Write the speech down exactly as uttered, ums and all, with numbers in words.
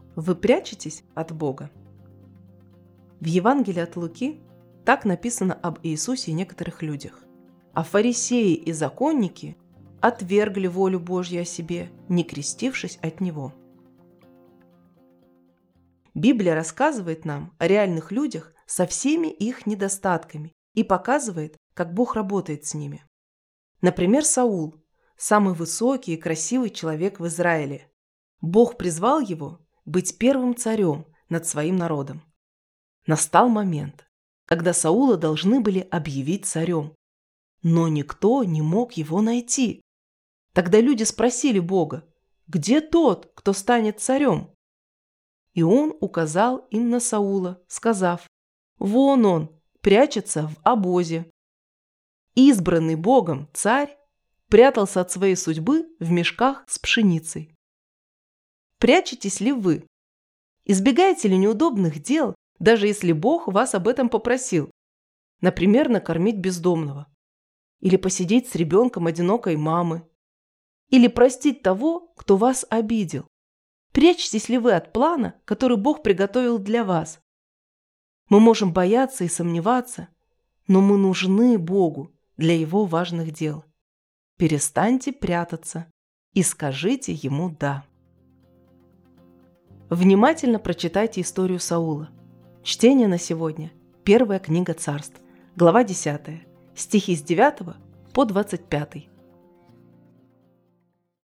Вы прячетесь от Бога? В Евангелии от Луки так написано об Иисусе и некоторых людях. А фарисеи и законники отвергли волю Божью о себе, не крестившись от Него. Библия рассказывает нам о реальных людях со всеми их недостатками и показывает, как Бог работает с ними. Например, Саул – самый высокий и красивый человек в Израиле. Бог призвал его быть первым царем над своим народом. Настал момент, когда Саула должны были объявить царем, но никто не мог его найти. Тогда люди спросили Бога: «Где тот, кто станет царем?» И он указал им на Саула, сказав: «Вон он, прячется в обозе». Избранный Богом царь прятался от своей судьбы в мешках с пшеницей. Прячетесь ли вы? Избегаете ли неудобных дел, даже если Бог вас об этом попросил? Например, накормить бездомного. Или посидеть с ребенком одинокой мамы. Или простить того, кто вас обидел. Прячетесь ли вы от плана, который Бог приготовил для вас? Мы можем бояться и сомневаться, но мы нужны Богу для Его важных дел. Перестаньте прятаться и скажите Ему «да». Внимательно прочитайте историю Саула. Чтение на сегодня. Первая книга Царств, глава десятая, стихи с девятого по двадцать пятый.